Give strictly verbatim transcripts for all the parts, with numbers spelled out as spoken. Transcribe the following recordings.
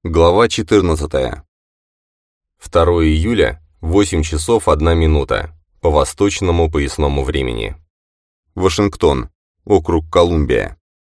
Глава четырнадцатая. второго июля, восемь часов одна минута, по восточному поясному времени. Вашингтон, округ Колумбия.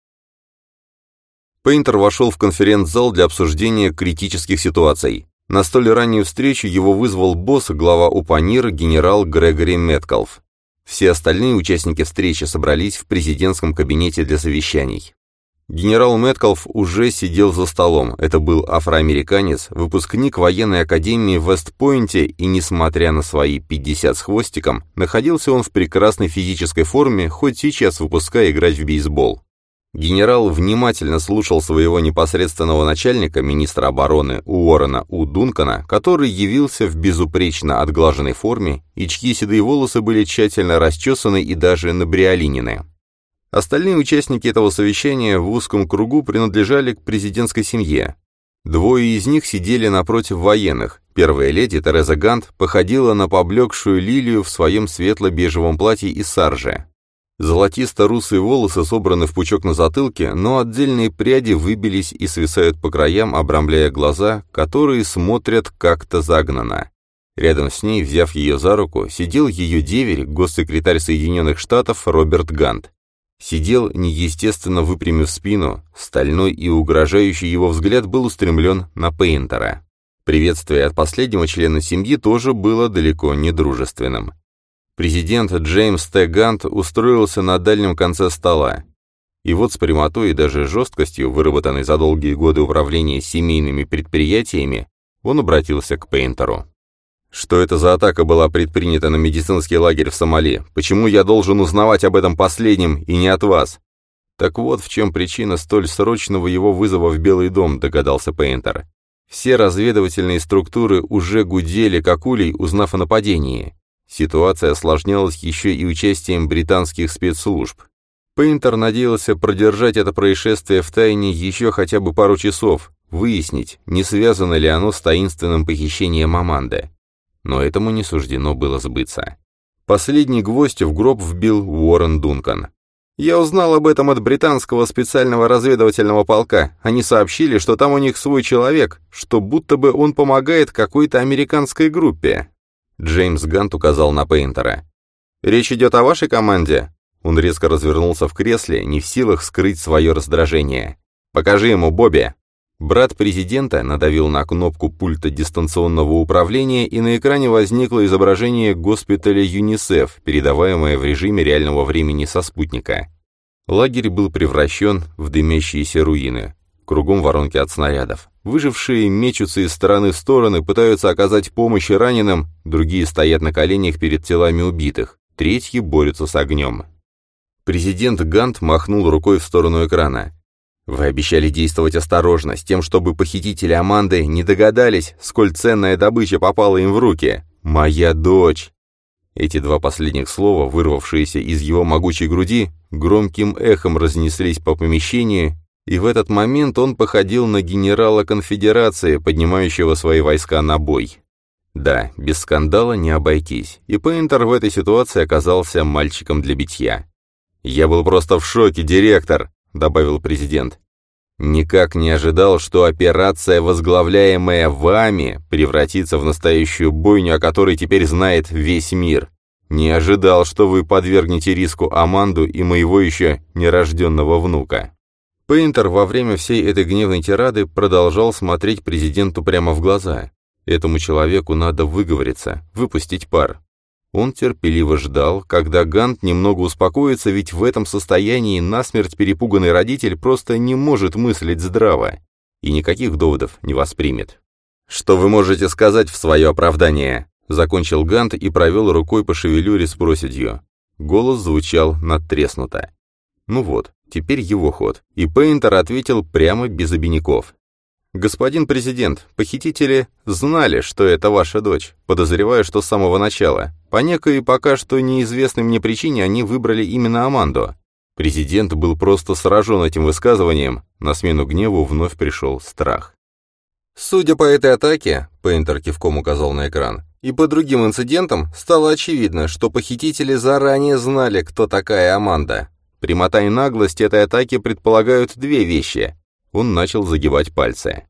Пейнтер вошел в конференц-зал для обсуждения критических ситуаций. На столь раннюю встречу его вызвал босс, глава УПАНИР, генерал Грегори Меткалф. Все остальные участники встречи собрались в президентском кабинете для совещаний. Генерал Меткалф уже сидел за столом. Это был афроамериканец, выпускник военной академии в Вест-Пойнте, и, несмотря на свои пятьдесят с хвостиком, находился он в прекрасной физической форме, хоть сейчас выпуская играть в бейсбол. Генерал внимательно слушал своего непосредственного начальника, министра обороны Уоррена У. Дункана, который явился в безупречно отглаженной форме и чьи седые волосы были тщательно расчесаны и даже набриолинены. Остальные участники этого совещания в узком кругу принадлежали к президентской семье. Двое из них сидели напротив военных. Первая леди, Тереза Гант, походила на поблекшую лилию в своем светло-бежевом платье из саржи. Золотисто-русые волосы собраны в пучок на затылке, но отдельные пряди выбились и свисают по краям, обрамляя глаза, которые смотрят как-то загнанно. Рядом с ней, взяв ее за руку, сидел ее деверь, госсекретарь Соединенных Штатов Роберт Гант. Сидел, неестественно выпрямив спину, стальной и угрожающий его взгляд был устремлен на Пейнтера. Приветствие от последнего члена семьи тоже было далеко не дружественным. Президент Джеймс Т. Гант устроился на дальнем конце стола. И вот с прямотой и даже жесткостью, выработанной за долгие годы управления семейными предприятиями, он обратился к Пейнтеру. «Что это за атака была предпринята на медицинский лагерь в Сомали? Почему я должен узнавать об этом последнем и не от вас?» «Так вот в чем причина столь срочного его вызова в Белый дом», — догадался Пейнтер. «Все разведывательные структуры уже гудели, как улей, узнав о нападении. Ситуация осложнялась еще и участием британских спецслужб. Пейнтер надеялся продержать это происшествие в тайне еще хотя бы пару часов, выяснить, не связано ли оно с таинственным похищением Аманды. Но этому не суждено было сбыться. Последний гвоздь в гроб вбил Уоррен Дункан. «Я узнал об этом от британского специального разведывательного полка. Они сообщили, что там у них свой человек, что будто бы он помогает какой-то американской группе». Джеймс Гант указал на Пейнтера. «Речь идет о вашей команде?» Он резко развернулся в кресле, не в силах скрыть свое раздражение. «Покажи ему, Бобби!» Брат президента надавил на кнопку пульта дистанционного управления, и на экране возникло изображение госпиталя ЮНИСЕФ, передаваемое в режиме реального времени со спутника. Лагерь был превращен в дымящиеся руины. Кругом воронки от снарядов. Выжившие мечутся из стороны в стороны, пытаются оказать помощь раненым, другие стоят на коленях перед телами убитых, третьи борются с огнем. Президент Гант махнул рукой в сторону экрана. «Вы обещали действовать осторожно, с тем, чтобы похитители Аманды не догадались, сколь ценная добыча попала им в руки. Моя дочь!» Эти два последних слова, вырвавшиеся из его могучей груди, громким эхом разнеслись по помещению, и в этот момент он походил на генерала конфедерации, поднимающего свои войска на бой. Да, без скандала не обойтись, и Пейнтер в этой ситуации оказался мальчиком для битья. «Я был просто в шоке, директор», — добавил президент. «Никак не ожидал, что операция, возглавляемая вами, превратится в настоящую бойню, о которой теперь знает весь мир. Не ожидал, что вы подвергнете риску Аманду и моего еще нерожденного внука». Пейнтер во время всей этой гневной тирады продолжал смотреть президенту прямо в глаза. Этому человеку надо выговориться, выпустить пар. Он терпеливо ждал, когда Гант немного успокоится, ведь в этом состоянии насмерть перепуганный родитель просто не может мыслить здраво и никаких доводов не воспримет. «Что вы можете сказать в свое оправдание?» — закончил Гант и провел рукой по шевелюре с проседью. Голос звучал надтреснуто. Ну вот, теперь его ход, и Пейнтер ответил прямо без обиняков. «Господин президент, похитители знали, что это ваша дочь, подозревая, что с самого начала. По некой пока что неизвестной мне причине они выбрали именно Аманду». Президент был просто сражен этим высказыванием, на смену гневу вновь пришел страх. «Судя по этой атаке», — Пейнтер кивком указал на экран, «и по другим инцидентам стало очевидно, что похитители заранее знали, кто такая Аманда. Прямота и наглость этой атаки предполагают две вещи». Он начал загибать пальцы.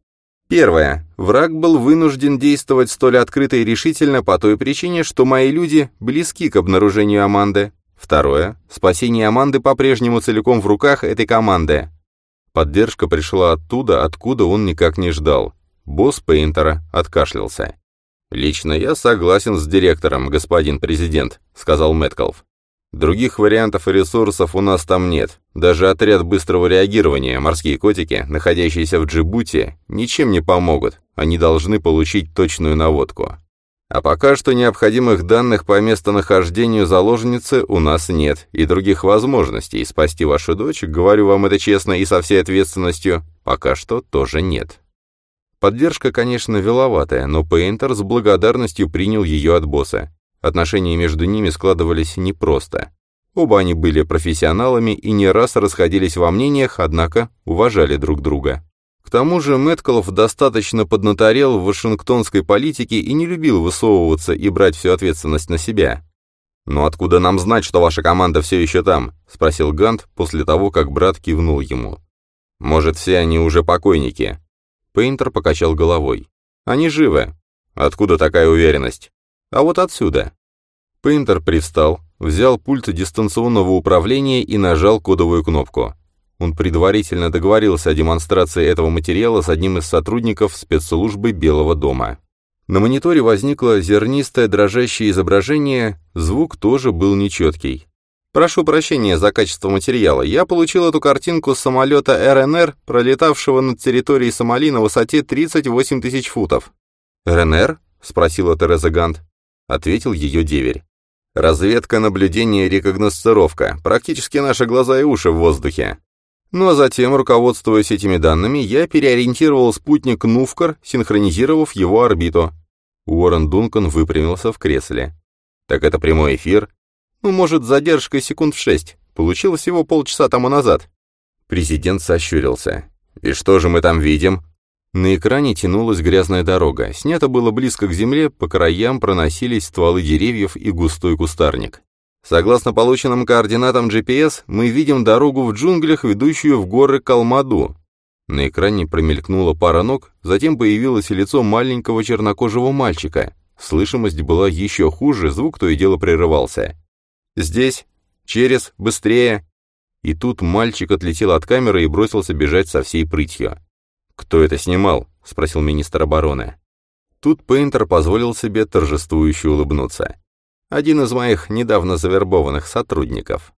Первое. Враг был вынужден действовать столь открыто и решительно по той причине, что мои люди близки к обнаружению Аманды. Второе. Спасение Аманды по-прежнему целиком в руках этой команды. Поддержка пришла оттуда, откуда он никак не ждал. Босс Пейнтера откашлялся. «Лично я согласен с директором, господин президент», — сказал Мэткалф. «Других вариантов и ресурсов у нас там нет. Даже отряд быстрого реагирования, морские котики, находящиеся в Джибути, ничем не помогут. Они должны получить точную наводку. А пока что необходимых данных по местонахождению заложницы у нас нет, и других возможностей спасти вашу дочь, говорю вам это честно и со всей ответственностью, пока что тоже нет». Поддержка, конечно, виловатая, но Пейнтер с благодарностью принял ее от босса. Отношения между ними складывались непросто. Оба они были профессионалами и не раз расходились во мнениях, однако уважали друг друга. К тому же Мэткалф достаточно поднаторел в вашингтонской политике и не любил высовываться и брать всю ответственность на себя. «Но откуда нам знать, что ваша команда все еще там?» — спросил Гант после того, как брат кивнул ему. «Может, все они уже покойники?» Пейнтер покачал головой. «Они живы. Откуда такая уверенность?» «А вот отсюда». Пейнтер привстал, взял пульт дистанционного управления и нажал кодовую кнопку. Он предварительно договорился о демонстрации этого материала с одним из сотрудников спецслужбы Белого дома. На мониторе возникло зернистое дрожащее изображение, звук тоже был нечеткий. «Прошу прощения за качество материала. Я получил эту картинку с самолета эр эн эр, пролетавшего над территорией Сомали на высоте тридцать восемь тысяч футов». «эр эн эр?» — спросила Тереза Гант. Ответил ее деверь. «Разведка, наблюдение, рекогносцировка. Практически наши глаза и уши в воздухе». Ну а затем, руководствуясь этими данными, я переориентировал спутник Нувкар, синхронизировав его орбиту. Уоррен Дункан выпрямился в кресле. «Так это прямой эфир?» «Ну, может, с задержкой секунд в шесть. Получил всего полчаса тому назад». Президент сощурился. «И что же мы там видим?» На экране тянулась грязная дорога. Снято было близко к земле, по краям проносились стволы деревьев и густой кустарник. «Согласно полученным координатам джи пи эс, мы видим дорогу в джунглях, ведущую в горы Калмаду». На экране промелькнула пара ног, затем появилось лицо маленького чернокожего мальчика. Слышимость была еще хуже, звук то и дело прерывался. «Здесь! Через! Быстрее!» И тут мальчик отлетел от камеры и бросился бежать со всей прытью. «Кто это снимал?» — спросил министр обороны. Тут Пейнтер позволил себе торжествующе улыбнуться. «Один из моих недавно завербованных сотрудников».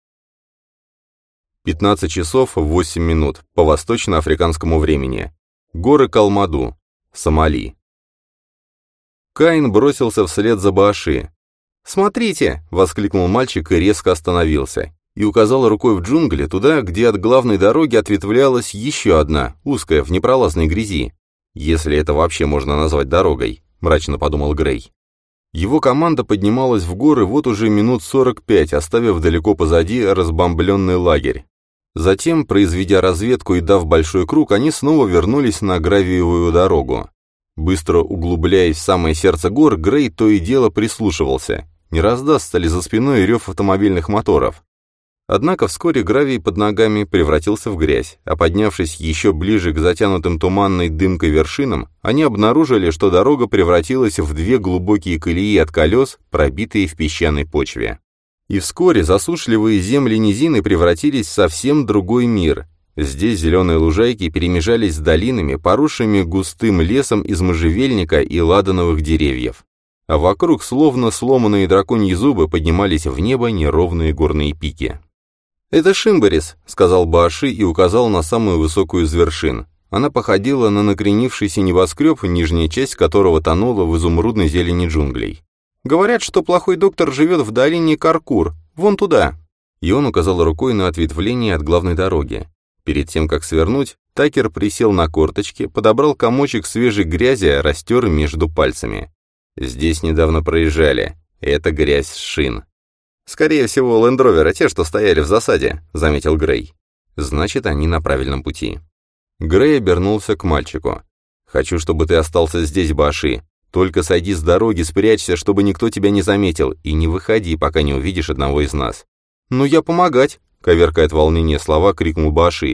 пятнадцать часов восемь минут по восточноафриканскому времени. Горы Калмаду, Сомали. Каин бросился вслед за Бааши. «Смотрите!» — воскликнул мальчик и резко остановился. И указал рукой в джунгли, туда, где от главной дороги ответвлялась еще одна, узкая, в непролазной грязи. «Если это вообще можно назвать дорогой», — мрачно подумал Грей. Его команда поднималась в горы вот уже минут сорок пять, оставив далеко позади разбомбленный лагерь. Затем, произведя разведку и дав большой круг, они снова вернулись на гравиевую дорогу. Быстро углубляясь в самое сердце гор, Грей то и дело прислушивался. Не раздастся ли за спиной рев автомобильных моторов? Однако вскоре гравий под ногами превратился в грязь, а поднявшись еще ближе к затянутым туманной дымкой вершинам, они обнаружили, что дорога превратилась в две глубокие колеи от колес, пробитые в песчаной почве. И вскоре засушливые земли низины превратились в совсем другой мир. Здесь зеленые лужайки перемежались с долинами, поросшими густым лесом из можжевельника и ладановых деревьев. А вокруг, словно сломанные драконьи зубы, поднимались в небо неровные горные пики. «Это Шимбарис», — сказал Бааши и указал на самую высокую из вершин. Она походила на накренившийся небоскреб, нижняя часть которого тонула в изумрудной зелени джунглей. «Говорят, что плохой доктор живет в долине Каркур, вон туда». И он указал рукой на ответвление от главной дороги. Перед тем, как свернуть, Такер присел на корточки, подобрал комочек свежей грязи, растер между пальцами. «Здесь недавно проезжали. Это грязь с шин». «Скорее всего, лендроверы, те, что стояли в засаде», — заметил Грей. «Значит, они на правильном пути». Грей обернулся к мальчику. «Хочу, чтобы ты остался здесь, Бааши. Только сойди с дороги, спрячься, чтобы никто тебя не заметил, и не выходи, пока не увидишь одного из нас». «Ну я помогать», — коверкая от волнения слова, крикнул Бааши.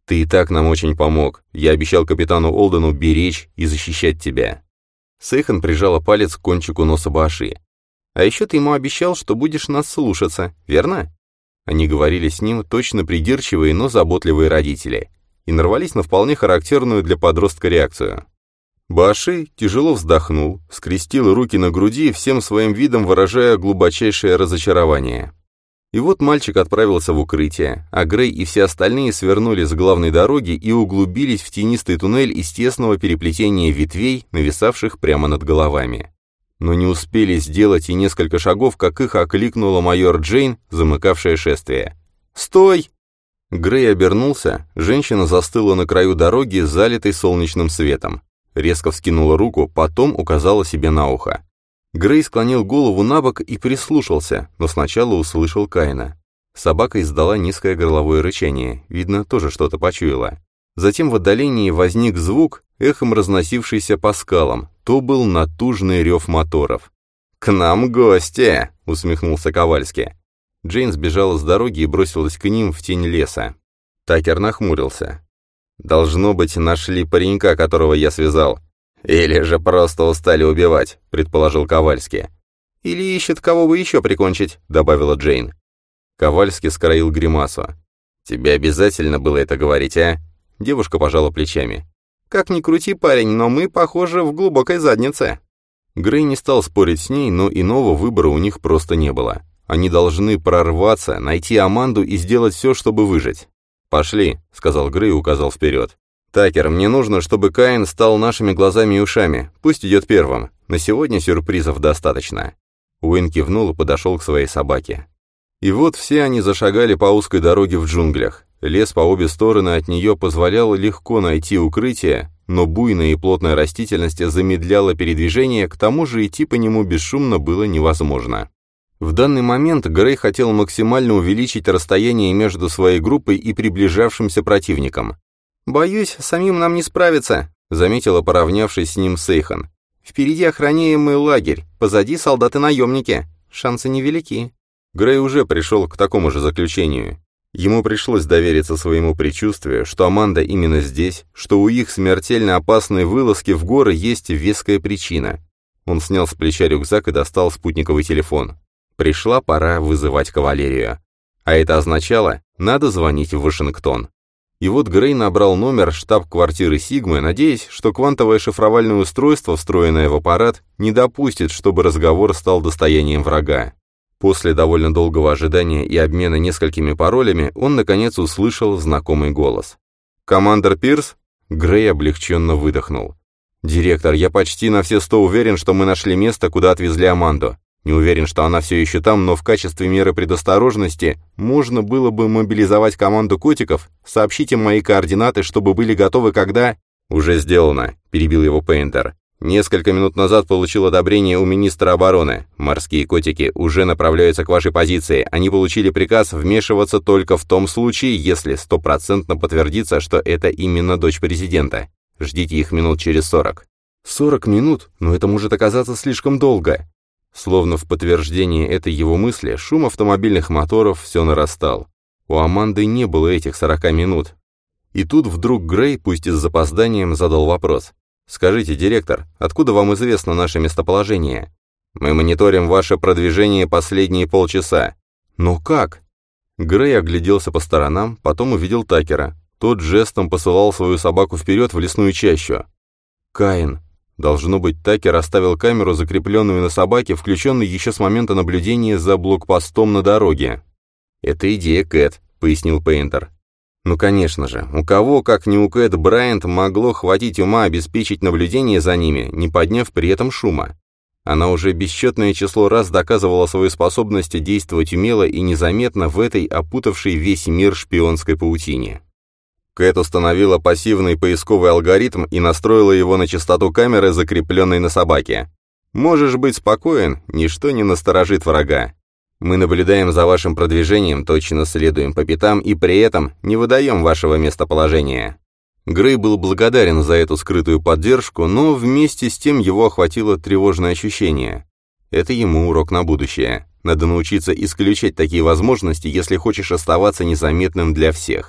Ты и так нам очень помог. Я обещал капитану Олдену беречь и защищать тебя». Сейхан прижала палец к кончику носа Бааши. «А еще ты ему обещал, что будешь нас слушаться, верно?» Они говорили с ним точно придирчивые, но заботливые родители, и нарвались на вполне характерную для подростка реакцию. Бааши тяжело вздохнул, скрестил руки на груди, всем своим видом выражая глубочайшее разочарование. И вот мальчик отправился в укрытие, а Грей и все остальные свернули с главной дороги и углубились в тенистый туннель из тесного переплетения ветвей, нависавших прямо над головами. Но не успели сделать и несколько шагов, как их окликнула майор Джейн, замыкавшая шествие. «Стой!» Грей обернулся, женщина застыла на краю дороги, залитой солнечным светом. Резко вскинула руку, потом указала себе на ухо. Грей склонил голову на бок и прислушался, но сначала услышал Каина. Собака издала низкое горловое рычание, видно, тоже что-то почуяла. Затем в отдалении возник звук, эхом разносившийся по скалам. То был натужный рев моторов. «К нам гости!» — усмехнулся Ковальский. Джейн сбежала с дороги и бросилась к ним в тень леса. Такер нахмурился. «Должно быть, нашли паренька, которого я связал. Или же просто устали убивать», — предположил Ковальский. «Или ищет кого бы еще прикончить», — добавила Джейн. Ковальский скроил гримасу. «Тебе обязательно было это говорить, а?» Девушка пожала плечами. «Как ни крути, парень, но мы, похоже, в глубокой заднице». Грей не стал спорить с ней, но иного выбора у них просто не было. Они должны прорваться, найти Аманду и сделать все, чтобы выжить. «Пошли», — сказал Грей и указал вперед. «Такер, мне нужно, чтобы Каин стал нашими глазами и ушами. Пусть идет первым. На сегодня сюрпризов достаточно». Уэйн кивнул и подошел к своей собаке. И вот все они зашагали по узкой дороге в джунглях. Лес по обе стороны от нее позволял легко найти укрытие, но буйная и плотная растительность замедляла передвижение, к тому же идти по нему бесшумно было невозможно. В данный момент Грей хотел максимально увеличить расстояние между своей группой и приближавшимся противником. «Боюсь, самим нам не справиться», — заметила, поравнявшись с ним Сейхан. «Впереди охраняемый лагерь, позади солдаты-наемники. Шансы невелики». Грей уже пришел к такому же заключению. Ему пришлось довериться своему предчувствию, что Аманда именно здесь, что у их смертельно опасной вылазки в горы есть веская причина. Он снял с плеча рюкзак и достал спутниковый телефон. Пришла пора вызывать кавалерию. А это означало, надо звонить в Вашингтон. И вот Грей набрал номер штаб-квартиры Сигмы, надеясь, что квантовое шифровальное устройство, встроенное в аппарат, не допустит, чтобы разговор стал достоянием врага. После довольно долгого ожидания и обмена несколькими паролями он, наконец, услышал знакомый голос. «Командор Пирс?» Грей облегченно выдохнул. «Директор, я почти на все сто уверен, что мы нашли место, куда отвезли Аманду. Не уверен, что она все еще там, но в качестве меры предосторожности можно было бы мобилизовать команду котиков, сообщить им мои координаты, чтобы были готовы, когда...» «Уже сделано», — перебил его Пейнтер. «Несколько минут назад получил одобрение у министра обороны. Морские котики уже направляются к вашей позиции. Они получили приказ вмешиваться только в том случае, если стопроцентно подтвердится, что это именно дочь президента. Ждите их минут через сорок». «Сорок минут? Но это может оказаться слишком долго». Словно в подтверждение этой его мысли, шум автомобильных моторов все нарастал. У Аманды не было этих сорока минут. И тут вдруг Грей, пусть и с запозданием, задал вопрос. «Скажите, директор, откуда вам известно наше местоположение? Мы мониторим ваше продвижение последние полчаса». «Но как?» Грей огляделся по сторонам, потом увидел Такера. Тот жестом посылал свою собаку вперед в лесную чащу. «Каин». Должно быть, Такер оставил камеру, закрепленную на собаке, включенной еще с момента наблюдения за блокпостом на дороге. «Это идея Кэт», — пояснил Пейнтер. Ну, конечно же, у кого, как не у Кэт Брайант, могло хватить ума обеспечить наблюдение за ними, не подняв при этом шума? Она уже бесчетное число раз доказывала свою способность действовать умело и незаметно в этой опутавшей весь мир шпионской паутине. Кэт установила пассивный поисковый алгоритм и настроила его на частоту камеры, закрепленной на собаке. Можешь быть спокоен, ничто не насторожит врага. Мы наблюдаем за вашим продвижением, точно следуем по пятам и при этом не выдаем вашего местоположения». Грей был благодарен за эту скрытую поддержку, но вместе с тем его охватило тревожное ощущение. Это ему урок на будущее. Надо научиться исключать такие возможности, если хочешь оставаться незаметным для всех.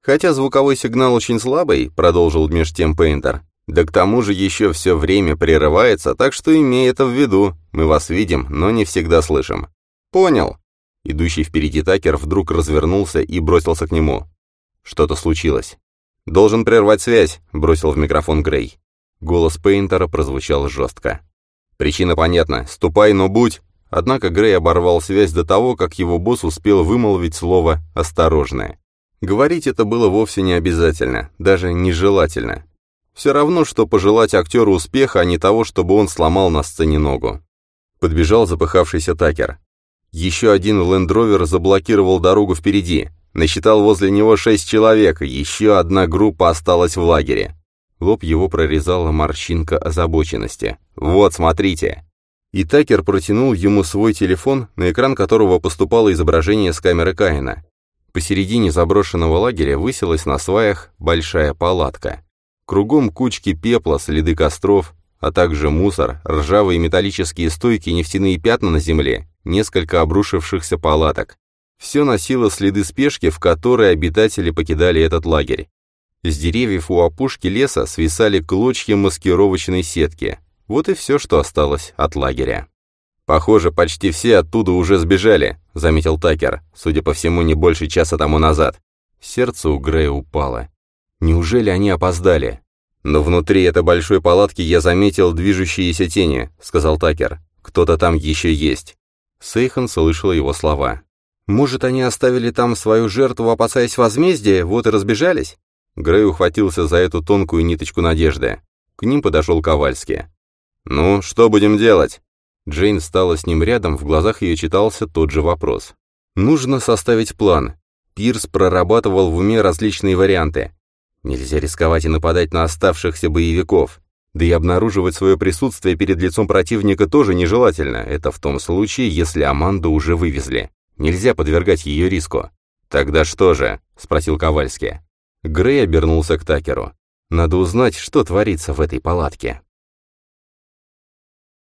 «Хотя звуковой сигнал очень слабый», — продолжил меж тем Пейнтер, «да к тому же еще все время прерывается, так что имей это в виду. Мы вас видим, но не всегда слышим». «Понял». Идущий впереди Такер вдруг развернулся и бросился к нему. Что-то случилось. «Должен прервать связь», — бросил в микрофон Грей. Голос Пейнтера прозвучал жестко. «Причина понятна. Ступай, но будь...» Однако Грей оборвал связь до того, как его босс успел вымолвить слово «осторожное». Говорить это было вовсе не обязательно, даже нежелательно. Все равно, что пожелать актеру успеха, а не того, чтобы он сломал на сцене ногу. Подбежал запыхавшийся Такер. Еще один лендровер заблокировал дорогу впереди. Насчитал возле него шесть человек, еще одна группа осталась в лагере. Лоб его прорезала морщинка озабоченности. «Вот, смотрите!» И Такер протянул ему свой телефон, на экран которого поступало изображение с камеры Каина. Посередине заброшенного лагеря высилась на сваях большая палатка. Кругом кучки пепла, следы костров, а также мусор, ржавые металлические стойки, нефтяные пятна на земле, несколько обрушившихся палаток. Все носило следы спешки, в которой обитатели покидали этот лагерь. С деревьев у опушки леса свисали клочья маскировочной сетки. Вот и все, что осталось от лагеря. «Похоже, почти все оттуда уже сбежали», — заметил Такер, судя по всему, не больше часа тому назад. Сердце у Грея упало. Неужели они опоздали? «Но внутри этой большой палатки я заметил движущиеся тени», — сказал Такер. «Кто-то там еще есть». Сейхан слышала его слова. «Может, они оставили там свою жертву, опасаясь возмездия, вот и разбежались?» Грей ухватился за эту тонкую ниточку надежды. К ним подошел Ковальский. «Ну, что будем делать?» Джейн встала с ним рядом, в глазах ее читался тот же вопрос. «Нужно составить план». Пирс прорабатывал в уме различные варианты. Нельзя рисковать и нападать на оставшихся боевиков. Да и обнаруживать свое присутствие перед лицом противника тоже нежелательно. Это в том случае, если Аманду уже вывезли. Нельзя подвергать ее риску. «Тогда что же?» — спросил Ковальский. Грей обернулся к Такеру. «Надо узнать, что творится в этой палатке».